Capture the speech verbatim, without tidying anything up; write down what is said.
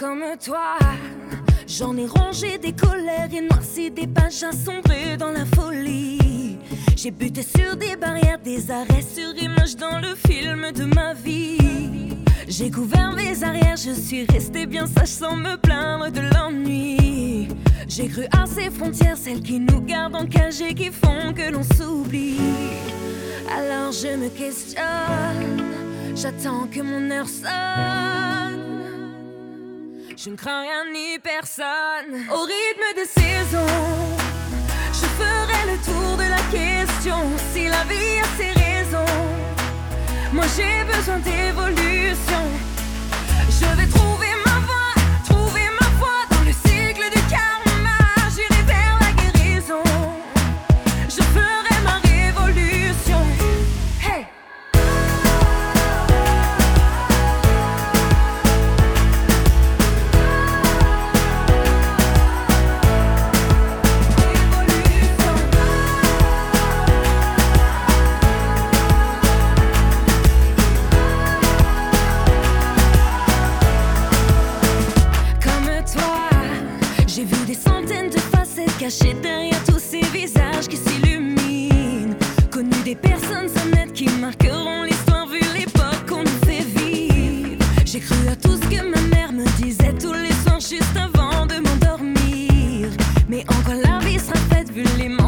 comme toi. J'en ai rongé des colères et noirci des pages assombrées dans la folie. J'ai buté sur des barrières, des arrêts sur image dans le film de ma vie. J'ai couvert mes arrières, je suis restée bien sage sans me plaindre de l'ennui. J'ai cru à ces frontières, celles qui nous gardent en cage et qui font que l'on s'oublie. Alors je me questionne, j'attends que mon heure sonne. Je ne crains rien ni personne. Au rythme des saisons, je ferai le tour de la question. Si la vie a ses raisons, moi j'ai besoin d'évolution. Je vais trouver ma voie, trouver ma voie dans le cycle du karma. J'irai vers la guérison, je ferai ma révolution. Hey! J'ai vu des centaines de facettes cachées derrière tous ces visages qui s'illuminent. Connu des personnes honnêtes qui marqueront l'histoire vu l'époque qu'on nous fait vivre. J'ai cru à tout ce que ma mère me disait tous les soirs juste avant de m'endormir. Mais en quoi la vie sera faite vu les